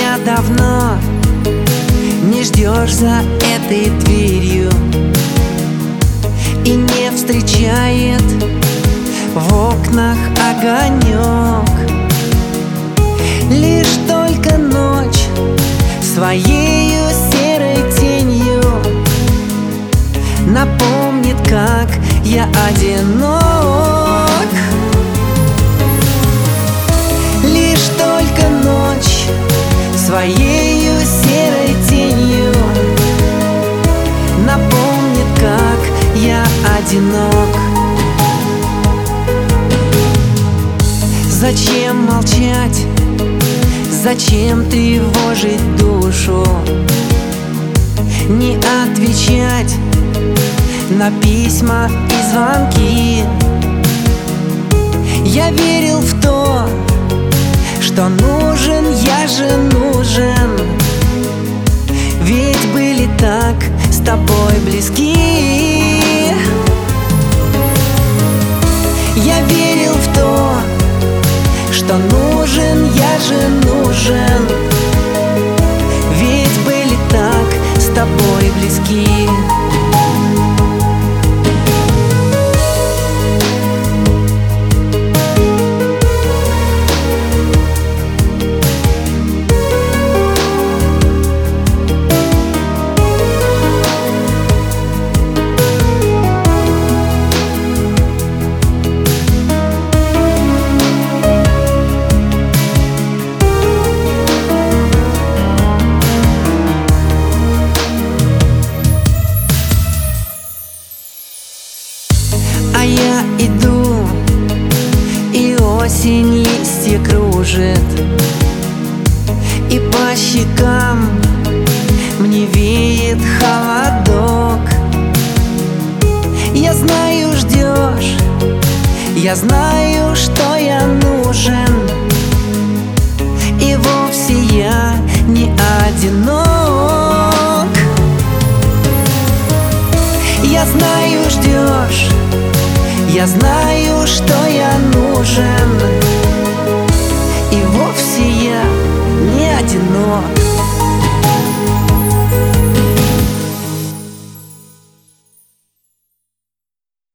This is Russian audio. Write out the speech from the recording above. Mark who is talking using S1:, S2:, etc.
S1: меня давно не ждешь за этой дверью и не встречает в окнах огонек. Лишь только ночь своею серой тенью напомнит, как я одинок. Лишь только ночь своею серой тенью напомнит, как я одинок. Зачем молчать? Зачем тревожить душу? Не отвечать на письма и звонки. Я верил в то, что нужен, я же нужен. Ведь были так с тобой близки. Я верил в то, что нужен, я же нужен. Ведь были так с тобой близки. А я иду, и осень листья кружит, и по щекам мне веет холодок. Я знаю, ждешь, я знаю, что я нужен, и вовсе я не одинок. Я знаю, ждешь, я знаю, что я нужен,